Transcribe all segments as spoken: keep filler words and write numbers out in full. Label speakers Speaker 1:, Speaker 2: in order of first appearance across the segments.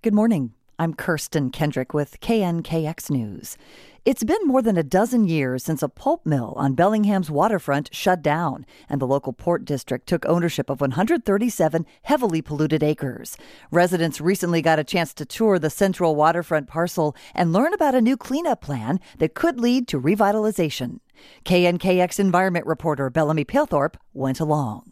Speaker 1: Good morning. I'm Kirsten Kendrick with K N K X News. It's been more than a dozen years since a pulp mill on Bellingham's waterfront shut down, and the local port district took ownership of one hundred thirty-seven heavily polluted acres. Residents recently got a chance to tour the central waterfront parcel and learn about a new cleanup plan that could lead to revitalization. K N K X environment reporter Bellamy Palethorpe went along.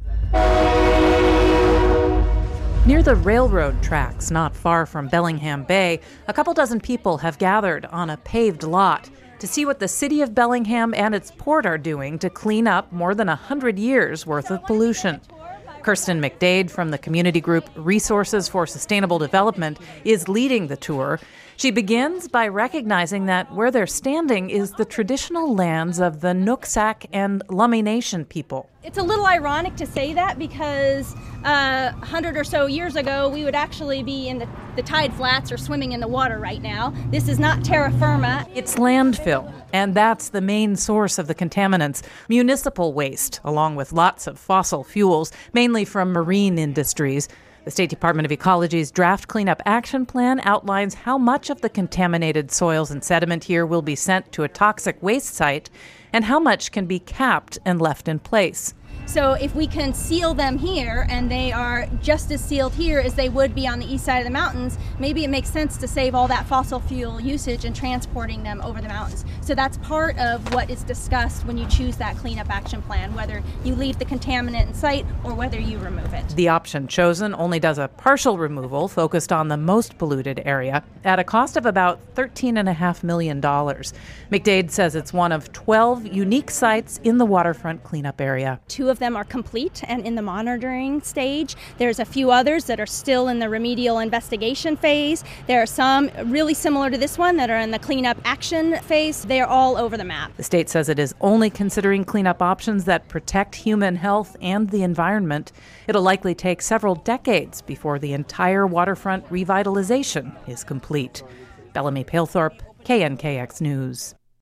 Speaker 2: Near the railroad tracks, not far from Bellingham Bay, a couple dozen people have gathered on a paved lot to see what the city of Bellingham and its port are doing to clean up more than one hundred years worth of pollution. Kirsten McDade from the community group Resources for Sustainable Development is leading the tour. She begins by recognizing that where they're standing is the traditional lands of the Nooksack and Lummi Nation people.
Speaker 3: It's a little ironic to say that because uh, one hundred or so years ago, we would actually be in the, the tide flats or swimming in the water right now. This is not terra firma.
Speaker 2: It's landfill, and that's the main source of the contaminants, municipal waste, along with lots of fossil fuels, mainly from marine industries. The State Department of Ecology's draft cleanup action plan outlines how much of the contaminated soils and sediment here will be sent to a toxic waste site and how much can be capped and left in place.
Speaker 3: So if we can seal them here and they are just as sealed here as they would be on the east side of the mountains, maybe it makes sense to save all that fossil fuel usage and transporting them over the mountains. So that's part of what is discussed when you choose that cleanup action plan, whether you leave the contaminant in sight or whether you remove it.
Speaker 2: The option chosen only does a partial removal focused on the most polluted area at a cost of about thirteen point five million dollars. McDade says it's one of twelve unique sites in the waterfront cleanup area.
Speaker 3: Two of them are complete and in the monitoring stage. There's a few others that are still in the remedial investigation phase. There are some really similar to this one that are in the cleanup action phase. They are all over the map.
Speaker 2: The state says it is only considering cleanup options that protect human health and the environment. It'll likely take several decades before the entire waterfront revitalization is complete. Bellamy Palethorpe, K N K X News.